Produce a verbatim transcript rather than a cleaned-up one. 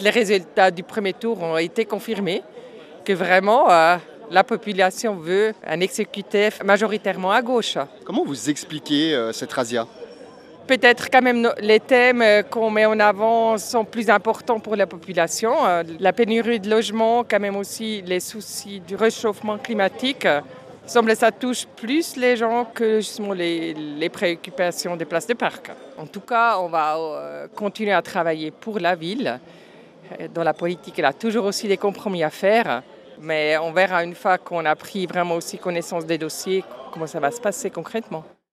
les résultats du premier tour ont été confirmés, que vraiment euh, la population veut un exécutif majoritairement à gauche. Comment vous expliquez euh, cette razzia? Peut-être quand même no- les thèmes euh, qu'on met en avant sont plus importants pour la population. Euh, La pénurie de logement, quand même aussi les soucis du réchauffement climatique. euh, semble que ça touche plus les gens que justement les, les préoccupations des places de parc. En tout cas, on va euh, continuer à travailler pour la ville. Euh, Dans la politique, elle a toujours aussi des compromis à faire. Mais on verra une fois qu'on a pris vraiment aussi connaissance des dossiers, comment ça va se passer concrètement.